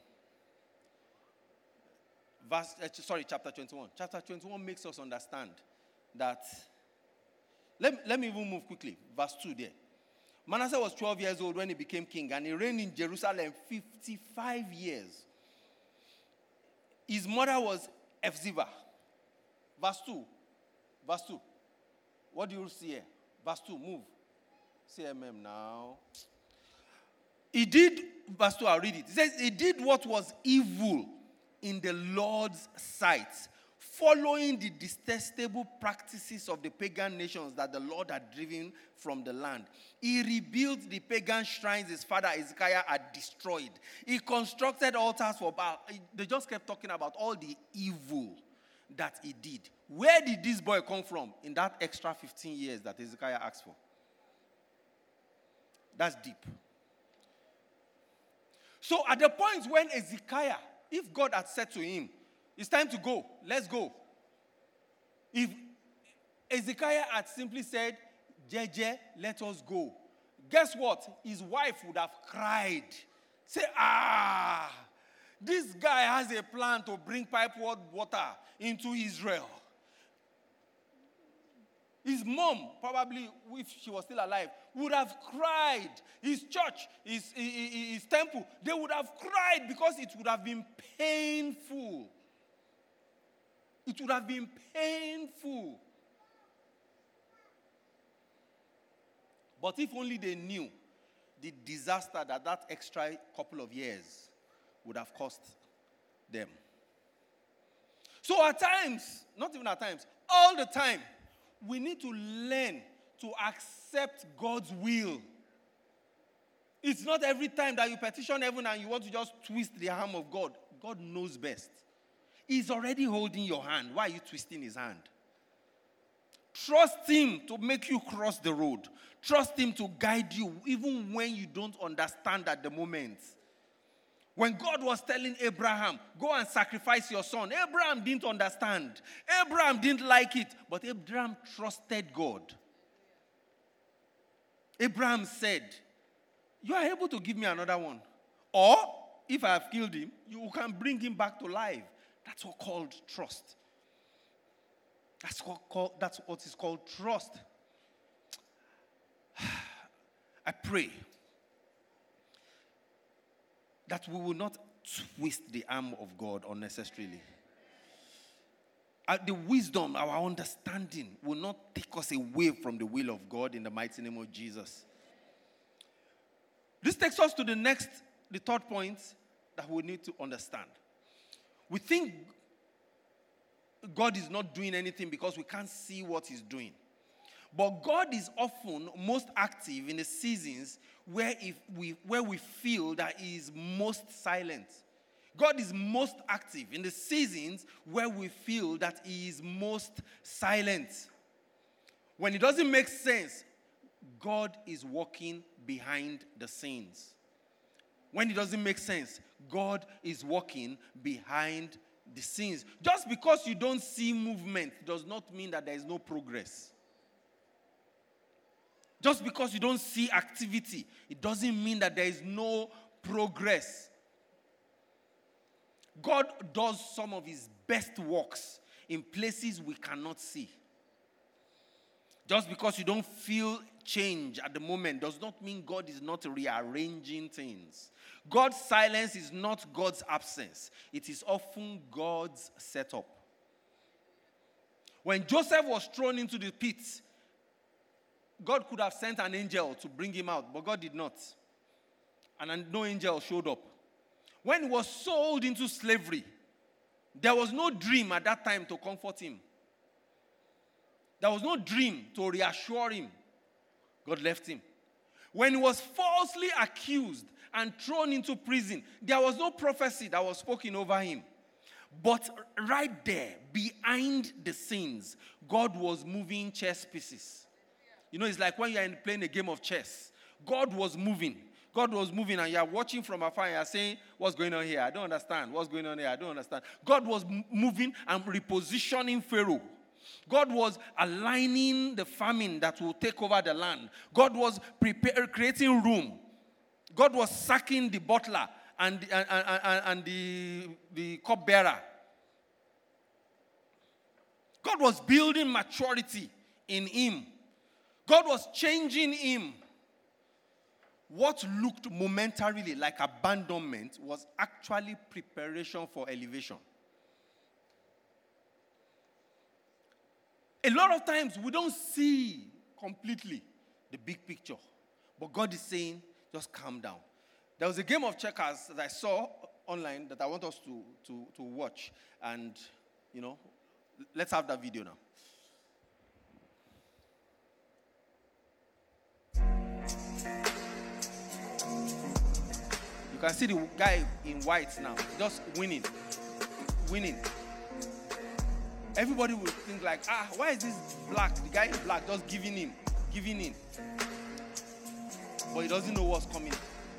Chapter 21. Chapter 21 makes us understand that. Let me even move quickly. Verse 2 there. Manasseh was 12 years old when he became king, and he reigned in Jerusalem 55 years. His mother was Hephzibah. Verse 2. Verse 2. What do you see here? Verse 2. Move. CMM now. He did, verse 2, I'll read it. It says, he did what was evil in the Lord's sight, following the detestable practices of the pagan nations that the Lord had driven from the land. He rebuilt the pagan shrines his father Hezekiah had destroyed. He constructed altars for Baal. They just kept talking about all the evil that he did. Where did this boy come from in that extra 15 years that Hezekiah asked for? That's deep. So at the point when Hezekiah, if God had said to him, it's time to go, let's go. If Hezekiah had simply said, Jeje, let us go. Guess what? His wife would have cried. Say, this guy has a plan to bring pipe water into Israel. His mom, probably, if she was still alive, would have cried. His church, his temple, they would have cried because it would have been painful. It would have been painful. But if only they knew the disaster that extra couple of years would have cost them. So at times, not even at times, all the time, we need to learn to accept God's will. It's not every time that you petition heaven and you want to just twist the arm of God. God knows best. He's already holding your hand. Why are you twisting his hand? Trust him to make you cross the road. Trust him to guide you even when you don't understand at the moment. When God was telling Abraham, go and sacrifice your son, Abraham didn't understand. Abraham didn't like it, but Abraham trusted God. Abraham said, you are able to give me another one. Or, if I have killed him, you can bring him back to life. That's what called trust. That's what is called trust. I pray that we will not twist the arm of God unnecessarily. The wisdom, our understanding will not take us away from the will of God in the mighty name of Jesus. This takes us to the third point that we need to understand. We think God is not doing anything because we can't see what he's doing. But God is often most active in the seasons where we feel that he is most silent. God is most active in the seasons where we feel that he is most silent. When it doesn't make sense, God is working behind the scenes. When it doesn't make sense, God is working behind the scenes. Just because you don't see movement does not mean that there is no progress. Just because you don't see activity, it doesn't mean that there is no progress. God does some of his best works in places we cannot see. Just because you don't feel change at the moment does not mean God is not rearranging things. God's silence is not God's absence. It is often God's setup. When Joseph was thrown into the pit, God could have sent an angel to bring him out, but God did not. And no angel showed up. When he was sold into slavery, there was no dream at that time to comfort him. There was no dream to reassure him. God left him. When he was falsely accused and thrown into prison, there was no prophecy that was spoken over him. But right there, behind the scenes, God was moving chess pieces. You know, it's like when you're playing a game of chess. God was moving. God was moving and you're watching from afar and you're saying, what's going on here? I don't understand. What's going on here? I don't understand. God was moving and repositioning Pharaoh. God was aligning the famine that will take over the land. God was creating room. God was sacking the butler and the cupbearer. God was building maturity in him. God was changing him. What looked momentarily like abandonment was actually preparation for elevation. A lot of times we don't see completely the big picture. But God is saying, just calm down. There was a game of checkers that I saw online that I want us to watch. And, you know, let's have that video now. You can see the guy in white now, just winning. Everybody will think like, why is this black? The guy in black just giving in. But he doesn't know what's coming.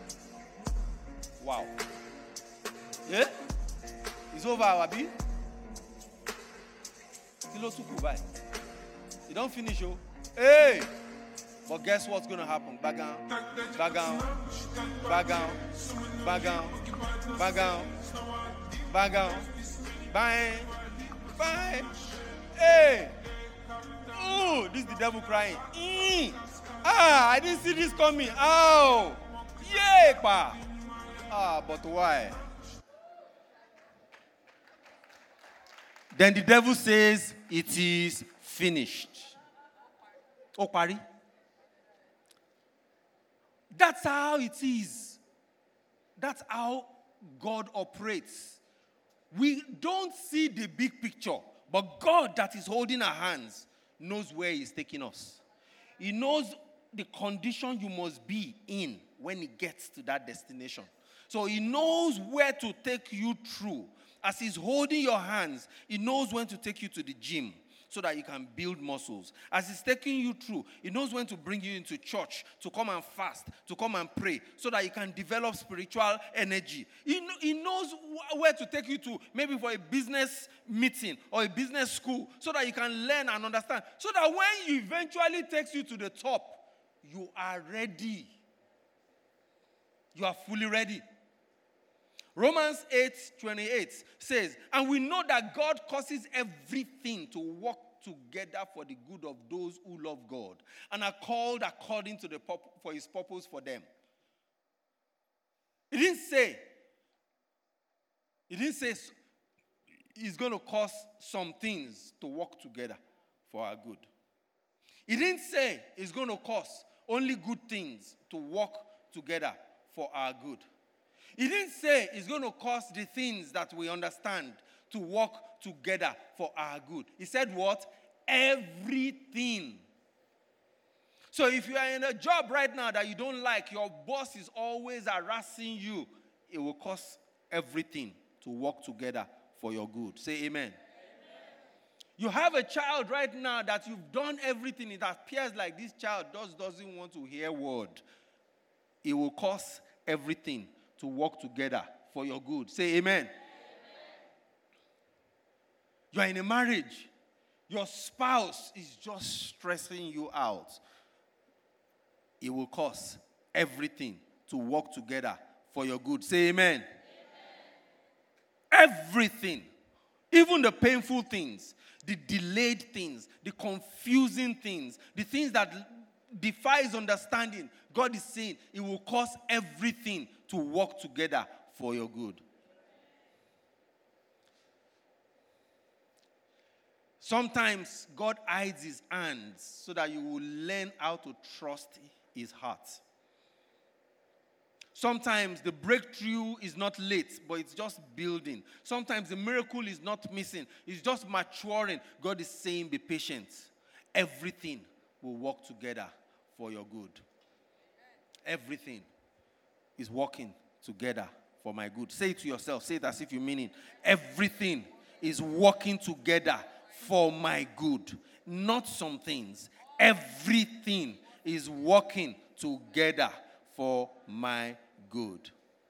Wow. Yeah? It's over, Abi. Kilo tuku bye. You don't finish, oh. Hey! But guess what's going to happen? Back down. Bye. Hey! Ooh, this is the devil crying. I didn't see this coming. Oh! Yeah, pa. But why? Then the devil says, it is finished. Oh, pari. That's how it is. That's how God operates. We don't see the big picture, but God that is holding our hands knows where He's taking us. He knows the condition you must be in when He gets to that destination. So He knows where to take you through. As He's holding your hands, He knows when to take you to the gym so that you can build muscles. As He's taking you through, He knows when to bring you into church, to come and fast, to come and pray, so that you can develop spiritual energy. He knows where to take you to, maybe for a business meeting or a business school, so that you can learn and understand. So that when He eventually takes you to the top, you are ready. You are fully ready. Romans 8:28 says, and we know that God causes everything to work together for the good of those who love God and are called according to for His purpose for them. It didn't say He's going to cause some things to work together for our good. He didn't say He's going to cause only good things to work together for our good. He didn't say He's going to cause the things that we understand to work together for our good. He said what? Everything. So if you are in a job right now that you don't like, your boss is always harassing you, it will cause everything to work together for your good. Say amen. You have a child right now that you've done everything. It appears like this child doesn't want to hear word. It will cause everything to work together for your good. Say amen. You are in a marriage. Your spouse is just stressing you out. It will cause everything to work together for your good. Say amen. Everything. Even the painful things, the delayed things, the confusing things, the things that defies understanding, God is saying it will cause everything to work together for your good. Sometimes God hides His hands so that you will learn how to trust His heart. Sometimes the breakthrough is not late, but it's just building. Sometimes the miracle is not missing, it's just maturing. God is saying, be patient. Everything will work together for your good. Everything is working together for my good. Say it to yourself. Say it as if you mean it. Everything is working together for my good. Not some things. Everything is working together for my good.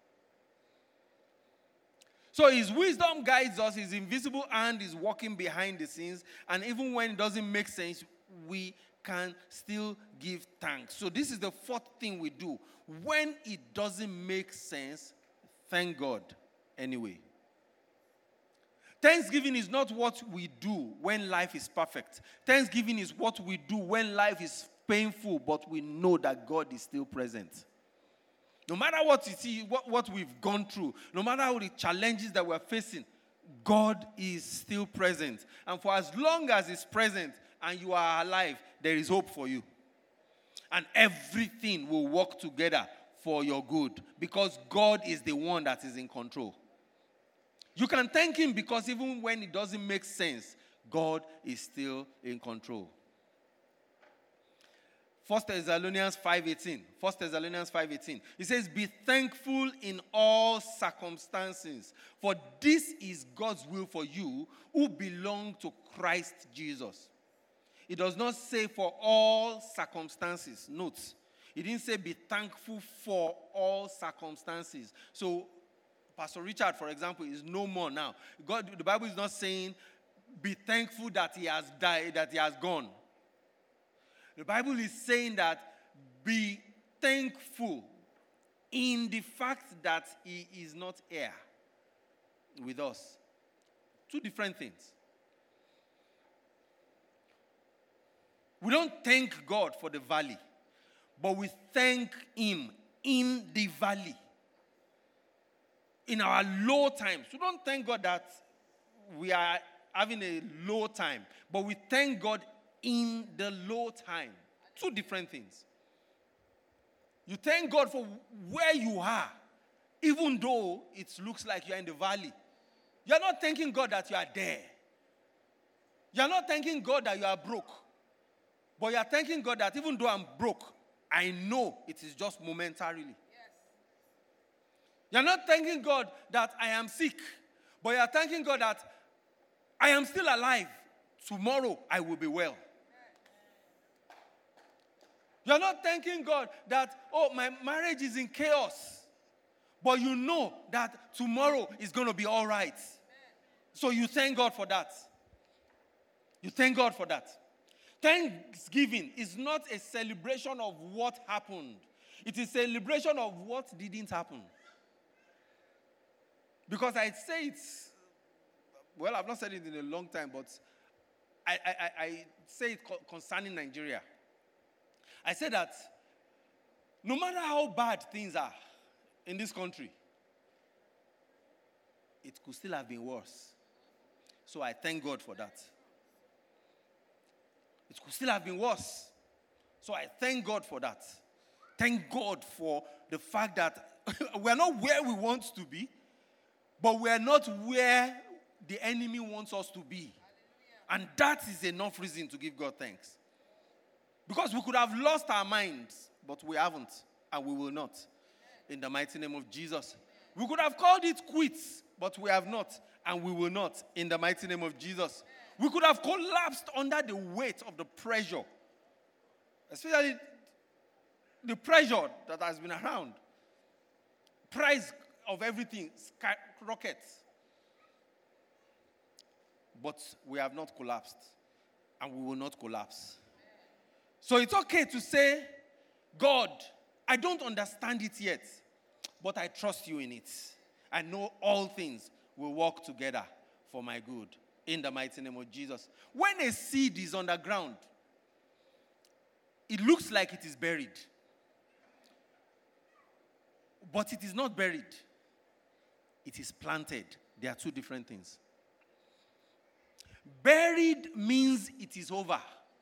So His wisdom guides us. His invisible hand is working behind the scenes. And even when it doesn't make sense, we can still give thanks. So this is the fourth thing we do. When it doesn't make sense, thank God anyway. Thanksgiving is not what we do when life is perfect. Thanksgiving is what we do when life is painful, but we know that God is still present. No matter what you see, what we've gone through, no matter all the challenges that we're facing, God is still present. And for as long as He's present and you are alive, there is hope for you. And everything will work together for your good because God is the one that is in control. You can thank Him because even when it doesn't make sense, God is still in control. 1 Thessalonians 5:18. It says, be thankful in all circumstances, for this is God's will for you who belong to Christ Jesus. It does not say for all circumstances. Note, it didn't say be thankful for all circumstances. So, Pastor Richard, for example, is no more now. The Bible is not saying be thankful that he has died, that he has gone. The Bible is saying that be thankful in the fact that he is not here with us. Two different things. We don't thank God for the valley, but we thank Him in the valley. In our low times. We don't thank God that we are having a low time, but we thank God in the low time. Two different things. You thank God for where you are, even though it looks like you're in the valley. You're not thanking God that you are there. You're not thanking God that you are broke. But you're thanking God that even though I'm broke, I know it is just momentarily. You're not thanking God that I am sick, but you're thanking God that I am still alive. Tomorrow I will be well. You're not thanking God that, oh, my marriage is in chaos, but you know that tomorrow is going to be all right. So you thank God for that. You thank God for that. Thanksgiving is not a celebration of what happened. It is a celebration of what didn't happen. Because I'd say it's, well, I've not said it in a long time, but I say it concerning Nigeria. I say that no matter how bad things are in this country, it could still have been worse. So I thank God for that. It could still have been worse. So I thank God for that. Thank God for the fact that we're not where we want to be, but we're not where the enemy wants us to be. And that is enough reason to give God thanks. Because we could have lost our minds, but we haven't, and we will not. In the mighty name of Jesus. We could have called it quits, but we have not, and we will not. In the mighty name of Jesus. We could have collapsed under the weight of the pressure, especially the pressure that has been around. Price of everything skyrockets. But we have not collapsed, and we will not collapse. So it's okay to say, God, I don't understand it yet, but I trust you in it. I know all things will work together for my good. In the mighty name of Jesus. When a seed is underground, it looks like it is buried. But it is not buried. It is planted. They are two different things. Buried means it is over.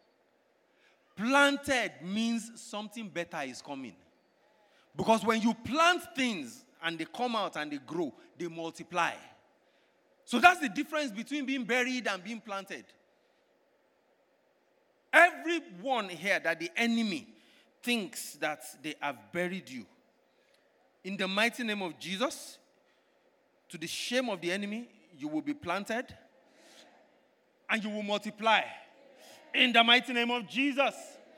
Planted means something better is coming. Because when you plant things and they come out and they grow, they multiply. So that's the difference between being buried and being planted. Everyone here that the enemy thinks that they have buried you, in the mighty name of Jesus, to the shame of the enemy, you will be planted and you will multiply. In the mighty name of Jesus.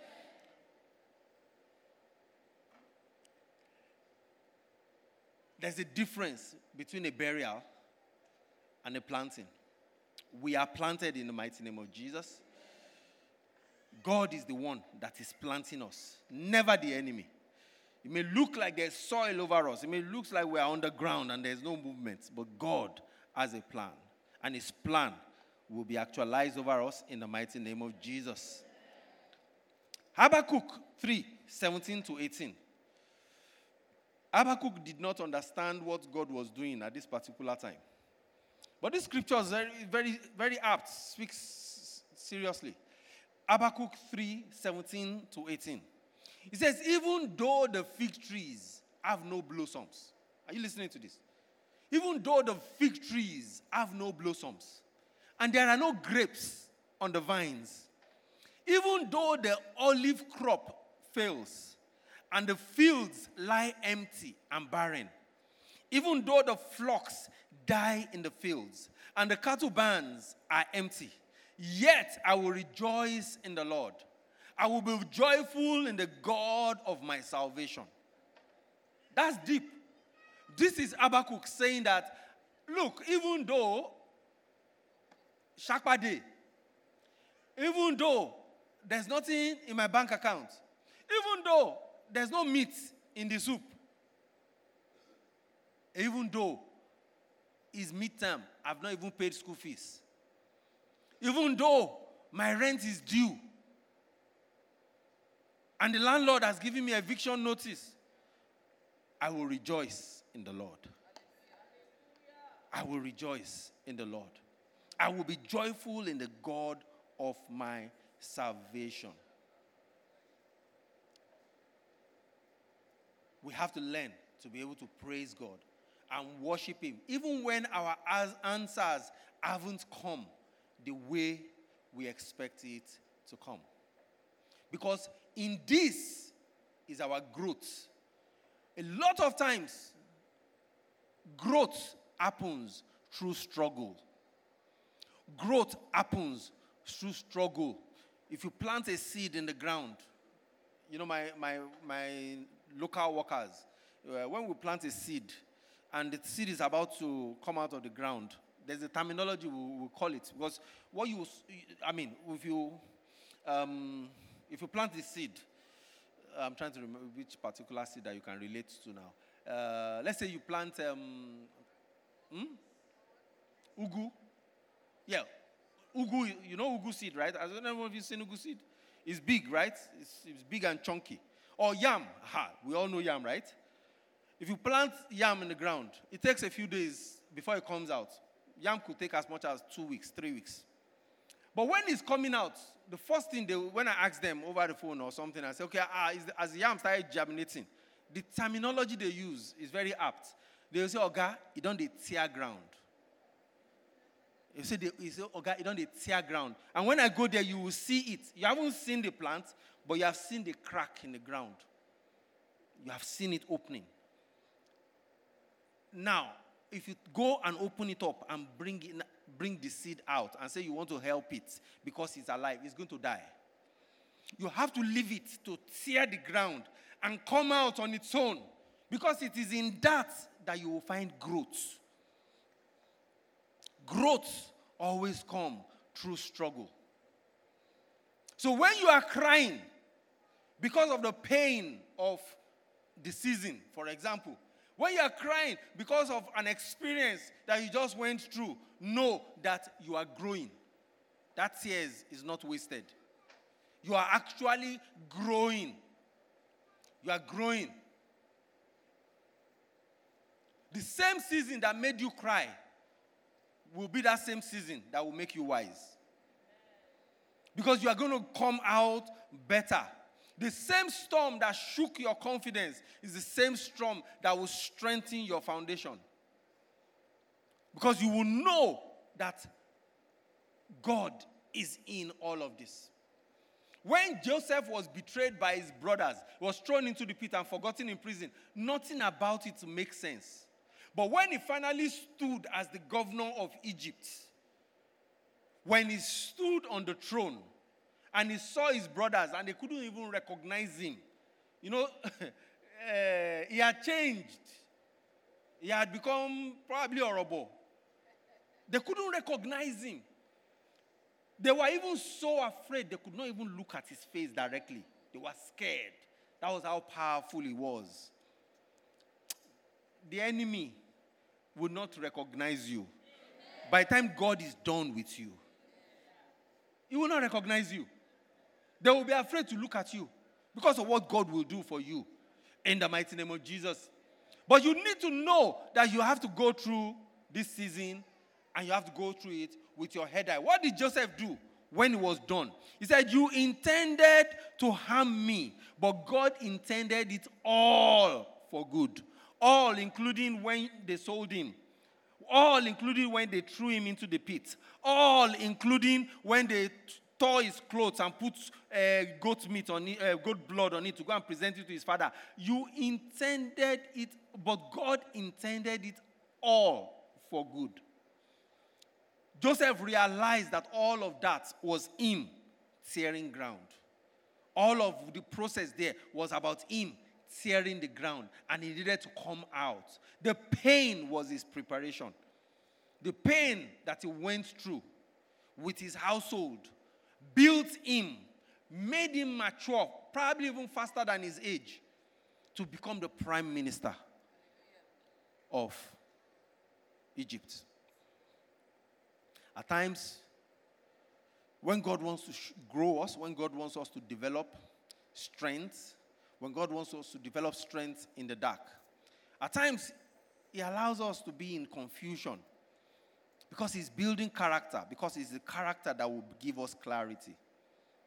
There's a difference between a burial and a planting. We are planted in the mighty name of Jesus. God is the one that is planting us, never the enemy. It may look like there's soil over us. It may look like we are underground and there's no movement. But God has a plan. And his plan will be actualized over us in the mighty name of Jesus. Habakkuk 3:17-18. Habakkuk did not understand what God was doing at this particular time. But this scripture is very, very, very apt. Speaks seriously. Habakkuk 3:17-18. It says, even though the fig trees have no blossoms. Are you listening to this? Even though the fig trees have no blossoms, and there are no grapes on the vines, even though the olive crop fails, and the fields lie empty and barren, even though the flocks die in the fields, and the cattle barns are empty, yet I will rejoice in the Lord. I will be joyful in the God of my salvation. That's deep. This is Habakkuk saying that, look, even though Shakpa Day, even though there's nothing in my bank account, even though there's no meat in the soup, even though it's midterm, I've not even paid school fees, even though my rent is due, and the landlord has given me eviction notice, I will rejoice in the Lord. I will rejoice in the Lord. I will be joyful in the God of my salvation. We have to learn to be able to praise God and worship him, even when our answers haven't come the way we expect it to come. Because in this is our growth. A lot of times, growth happens through struggle. Growth happens through struggle. If you plant a seed in the ground, you know, my local workers, when we plant a seed and the seed is about to come out of the ground, there's a terminology we'll call it. Because if you plant the seed, I'm trying to remember which particular seed that you can relate to now. Let's say you plant ugu. Yeah, ugu, you know ugu seed, right? I don't know if you've seen ugu seed. It's big, right? It's big and chunky. Or yam. We all know yam, right? If you plant yam in the ground, it takes a few days before it comes out. Yam could take as much as 2 weeks, 3 weeks. But when it's coming out, the first thing when I ask them over the phone or something, I say, okay, as the yam started germinating, the terminology they use is very apt. They say, Oga, you don't tear ground. You say, Oga, you don't tear ground. And when I go there, you will see it. You haven't seen the plant, but you have seen the crack in the ground. You have seen it opening. Now, if you go and open it up and bring the seed out and say you want to help it because it's alive, it's going to die. You have to leave it to tear the ground and come out on its own, because it is in that you will find growth. Growth always comes through struggle. So when you are crying because of the pain of the season, for example, when you are crying because of an experience that you just went through, know that you are growing. That tears is not wasted. You are actually growing. You are growing. The same season that made you cry will be that same season that will make you wise. Because you are going to come out better. The same storm that shook your confidence is the same storm that will strengthen your foundation. Because you will know that God is in all of this. When Joseph was betrayed by his brothers, was thrown into the pit and forgotten in prison, nothing about it makes sense. But when he finally stood as the governor of Egypt, when he stood on the throne, and he saw his brothers, and they couldn't even recognize him. You know, he had changed. He had become probably horrible. They couldn't recognize him. They were even so afraid they could not even look at his face directly. They were scared. That was how powerful he was. The enemy would not recognize you. By the time God is done with you, he will not recognize you. They will be afraid to look at you because of what God will do for you in the mighty name of Jesus. But you need to know that you have to go through this season, and you have to go through it with your head high. What did Joseph do when he was done? He said, you intended to harm me, but God intended it all for good. All, including when they sold him. All, including when they threw him into the pit. All, including when they tore his clothes and put goat meat on it, goat blood on it to go and present it to his father. You intended it, but God intended it all for good. Joseph realized that all of that was him tearing ground. All of the process there was about him tearing the ground, and he needed to come out. The pain was his preparation. The pain that he went through with his household built him, made him mature, probably even faster than his age, to become the prime minister of Egypt. At times, when God wants to grow us, when God wants us to develop strength, when God wants us to develop strength in the dark, at times, he allows us to be in confusion because he's building character, because it's the character that will give us clarity.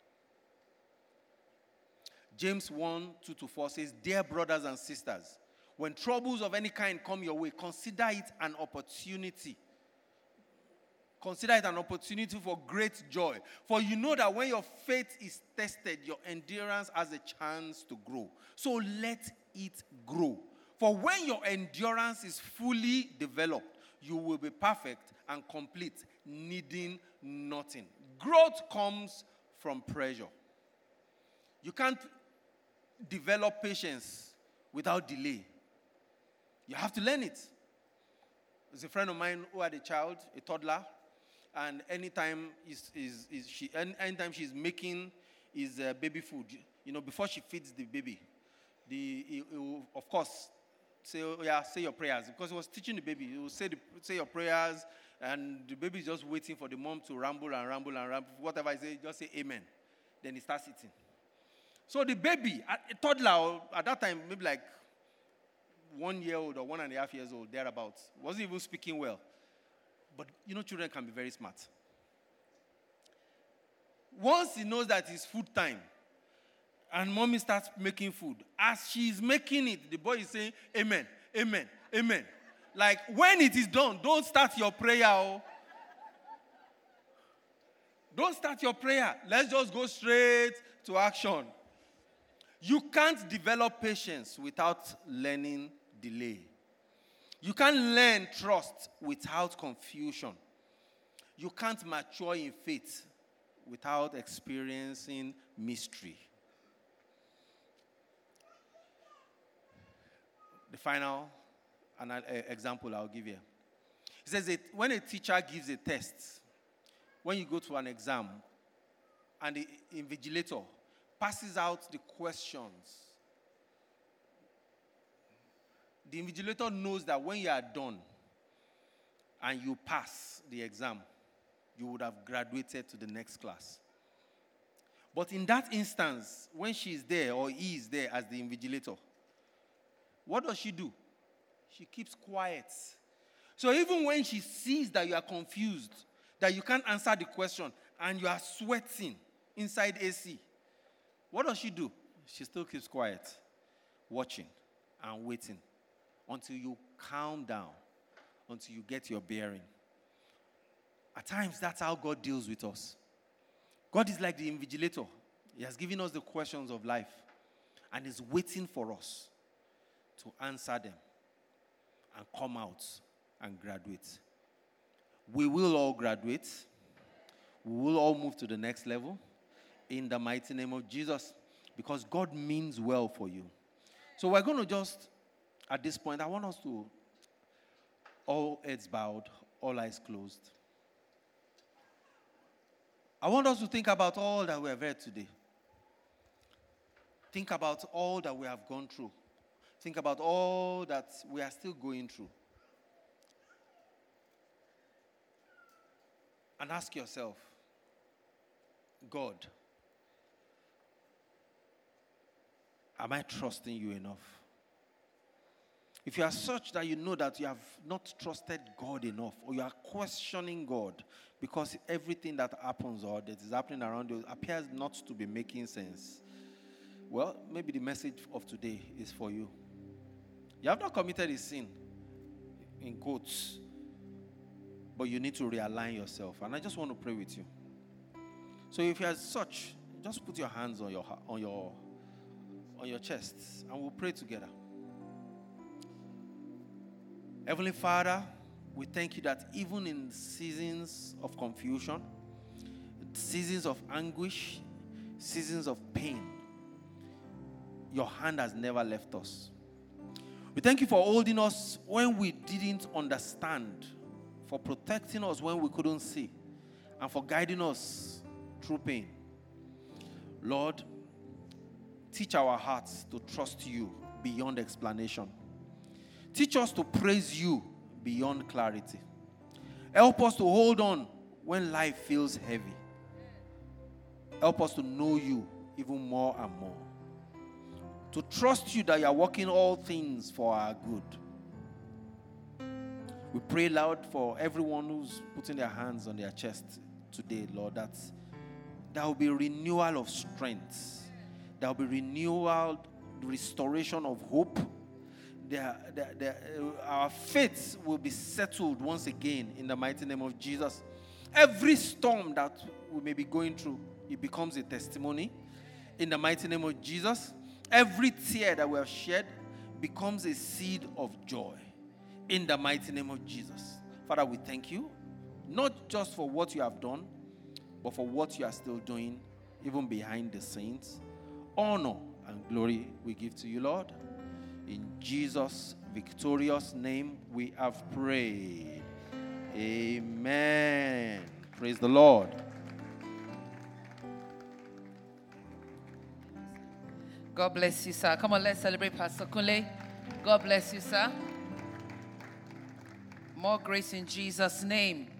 James 1:2-4 says, dear brothers and sisters, When troubles of any kind come your way, consider it an opportunity. Consider it an opportunity for great joy. For you know that when your faith is tested, your endurance has a chance to grow. So let it grow. For when your endurance is fully developed, you will be perfect and complete, needing nothing. Growth comes from pressure. You can't develop patience without delay. You have to learn it. There's a friend of mine who had a child, a toddler, and anytime she's making his baby food, before she feeds the baby, he will, of course, say your prayers. Because he was teaching the baby, he will say your prayers, and the baby is just waiting for the mom to ramble. Whatever I say, just say amen. Then he starts eating. So the baby, a toddler, at that time, maybe like 1 year old or 1.5 years old, thereabouts, wasn't even speaking well. But children can be very smart. Once he knows that it's food time, and mommy starts making food, as she's making it, the boy is saying, amen, amen, amen. Like, when it is done, don't start your prayer. Oh. Don't start your prayer. Let's just go straight to action. You can't develop patience without learning delay. You can't learn trust without confusion. You can't mature in faith without experiencing mystery. The final example I'll give you. It says that when a teacher gives a test, when you go to an exam, and the invigilator passes out the questions, the invigilator knows that when you are done and you pass the exam, you would have graduated to the next class. But in that instance, when she is there or he is there as the invigilator, what does she do? She keeps quiet. So even when she sees that you are confused, that you can't answer the question, and you are sweating inside AC, what does she do? She still keeps quiet, watching and waiting until you calm down, until you get your bearing. At times, that's how God deals with us. God is like the invigilator. He has given us the questions of life and is waiting for us to answer them and come out and graduate. We will all graduate. We will all move to the next level in the mighty name of Jesus, because God means well for you. So we're going to just, at this point, I want us to, all heads bowed, all eyes closed. I want us to think about all that we have heard today. Think about all that we have gone through. Think about all that we are still going through. And ask yourself, God, am I trusting you enough? If you are such that you know that you have not trusted God enough, or you are questioning God because everything that happens or that is happening around you appears not to be making sense, well, maybe the message of today is for you. You have not committed a sin, in quotes, but you need to realign yourself. And I just want to pray with you. So if you are such, just put your hands on your chest, and we'll pray together. Heavenly Father, we thank you that even in seasons of confusion, seasons of anguish, seasons of pain, your hand has never left us. We thank you for holding us when we didn't understand, for protecting us when we couldn't see, and for guiding us through pain. Lord, teach our hearts to trust you beyond explanation. Teach us to praise you beyond clarity. Help us to hold on when life feels heavy. Help us to know you even more and more. To trust you that you are working all things for our good. We pray, Lord, for everyone who's putting their hands on their chest today, Lord, that there will be renewal of strength. There will be renewal, restoration of hope. our faith will be settled once again in the mighty name of Jesus. Every storm that we may be going through, it becomes a testimony in the mighty name of Jesus. Every tear that we have shed becomes a seed of joy in the mighty name of Jesus. Father, we thank you, not just for what you have done, but for what you are still doing, even behind the scenes. Honor and glory we give to you, Lord. In Jesus' victorious name we have prayed. Amen. Praise the Lord. God bless you, sir. Come on, let's celebrate Pastor Kunle. God bless you, sir. More grace in Jesus' name.